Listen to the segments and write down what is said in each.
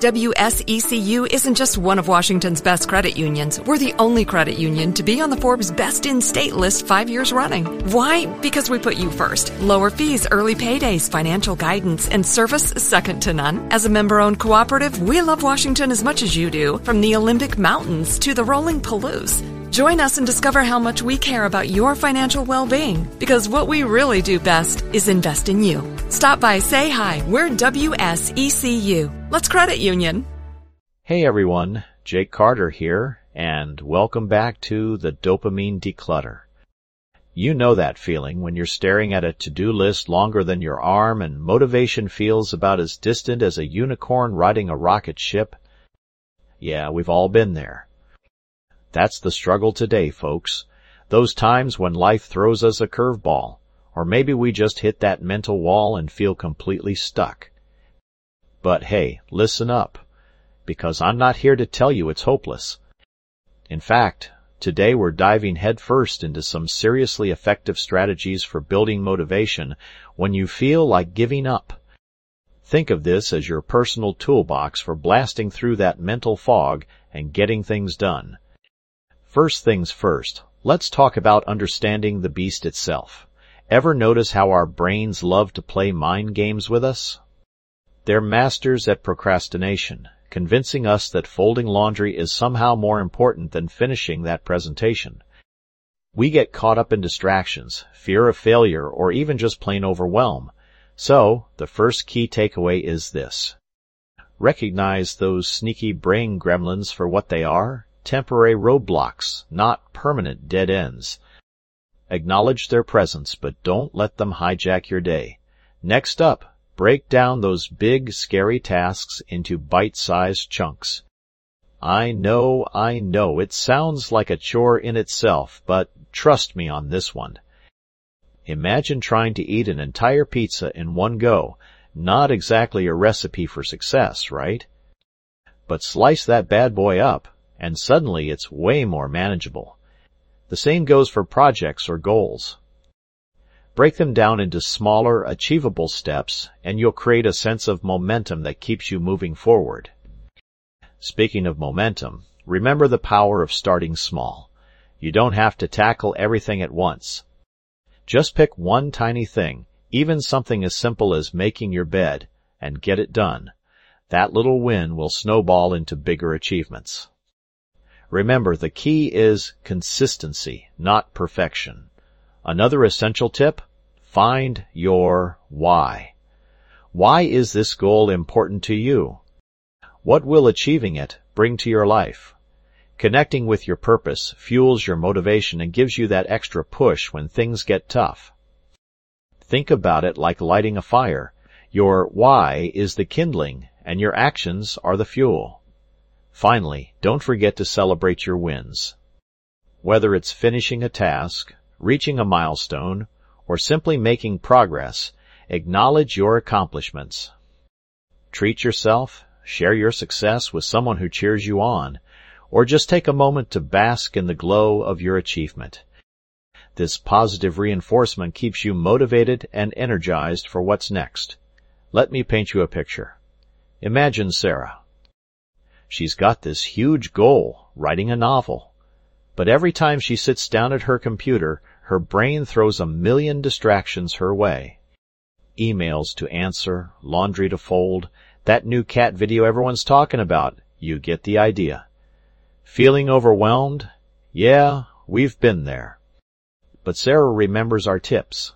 WSECU isn't just one of Washington's best credit unions. We're the only credit union to be on the Forbes Best in State list 5 years running. Why? Because we put you first. Lower fees, early paydays, financial guidance, and service second to none. As a member-owned cooperative, we love Washington as much as you do, from the Olympic Mountains to the rolling Palouse. Join us and discover how much we care about your financial well-being, because what we really do best is invest in you. Stop by, say hi. We're WSECU. Let's credit union. Hey everyone, Jake Carter here, and welcome back to the Dopamine Declutter. You know that feeling when you're staring at a to-do list longer than your arm and motivation feels about as distant as a unicorn riding a rocket ship? Yeah, we've all been there. That's the struggle today, folks. Those times when life throws us a curveball, or maybe we just hit that mental wall and feel completely stuck. But hey, listen up, because I'm not here to tell you it's hopeless. In fact, today we're diving headfirst into some seriously effective strategies for building motivation when you feel like giving up. Think of this as your personal toolbox for blasting through that mental fog and getting things done. First things first, let's talk about understanding the beast itself. Ever notice how our brains love to play mind games with us? They're masters at procrastination, convincing us that folding laundry is somehow more important than finishing that presentation. We get caught up in distractions, fear of failure, or even just plain overwhelm. So, the first key takeaway is this. Recognize those sneaky brain gremlins for what they are. Temporary roadblocks, not permanent dead ends. Acknowledge their presence, but don't let them hijack your day. Next up, break down those big, scary tasks into bite-sized chunks. I know, it sounds like a chore in itself, but trust me on this one. Imagine trying to eat an entire pizza in one go. Not exactly a recipe for success, right? But slice that bad boy up, and suddenly it's way more manageable. The same goes for projects or goals. Break them down into smaller, achievable steps, and you'll create a sense of momentum that keeps you moving forward. Speaking of momentum, remember the power of starting small. You don't have to tackle everything at once. Just pick one tiny thing, even something as simple as making your bed, and get it done. That little win will snowball into bigger achievements. Remember, the key is consistency, not perfection. Another essential tip, find your why. Why is this goal important to you? What will achieving it bring to your life? Connecting with your purpose fuels your motivation and gives you that extra push when things get tough. Think about it like lighting a fire. Your why is the kindling, and your actions are the fuel. Finally, don't forget to celebrate your wins. Whether it's finishing a task, reaching a milestone, or simply making progress, acknowledge your accomplishments. Treat yourself, share your success with someone who cheers you on, or just take a moment to bask in the glow of your achievement. This positive reinforcement keeps you motivated and energized for what's next. Let me paint you a picture. Imagine Sarah. She's got this huge goal, writing a novel. But every time she sits down at her computer, her brain throws a million distractions her way. Emails to answer, laundry to fold, that new cat video everyone's talking about. You get the idea. Feeling overwhelmed? Yeah, we've been there. But Sarah remembers our tips.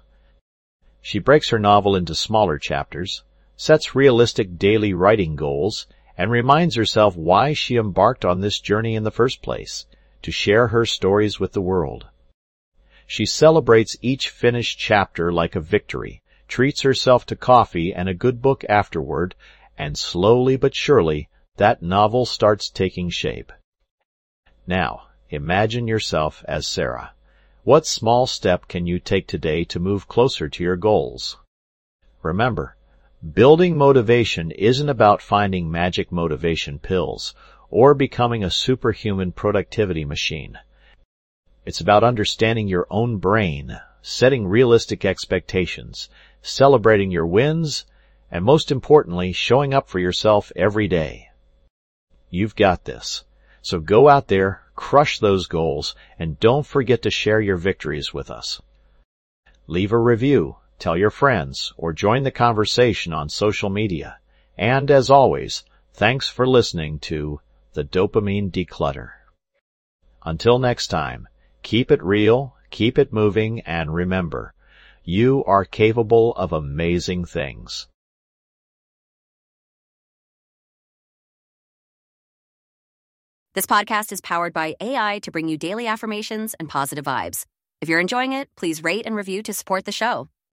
She breaks her novel into smaller chapters, sets realistic daily writing goals, and reminds herself why she embarked on this journey in the first place, to share her stories with the world. She celebrates each finished chapter like a victory, treats herself to coffee and a good book afterward, and slowly but surely, that novel starts taking shape. Now, imagine yourself as Sarah. What small step can you take today to move closer to your goals? Remember, building motivation isn't about finding magic motivation pills or becoming a superhuman productivity machine. It's about understanding your own brain, setting realistic expectations, celebrating your wins, and most importantly, showing up for yourself every day. You've got this. So go out there, crush those goals, and don't forget to share your victories with us. Leave a review, tell your friends, or join the conversation on social media. And as always, thanks for listening to The Dopamine Declutter. Until next time, keep it real, keep it moving, and remember, you are capable of amazing things. This podcast is powered by AI to bring you daily affirmations and positive vibes. If you're enjoying it, please rate and review to support the show.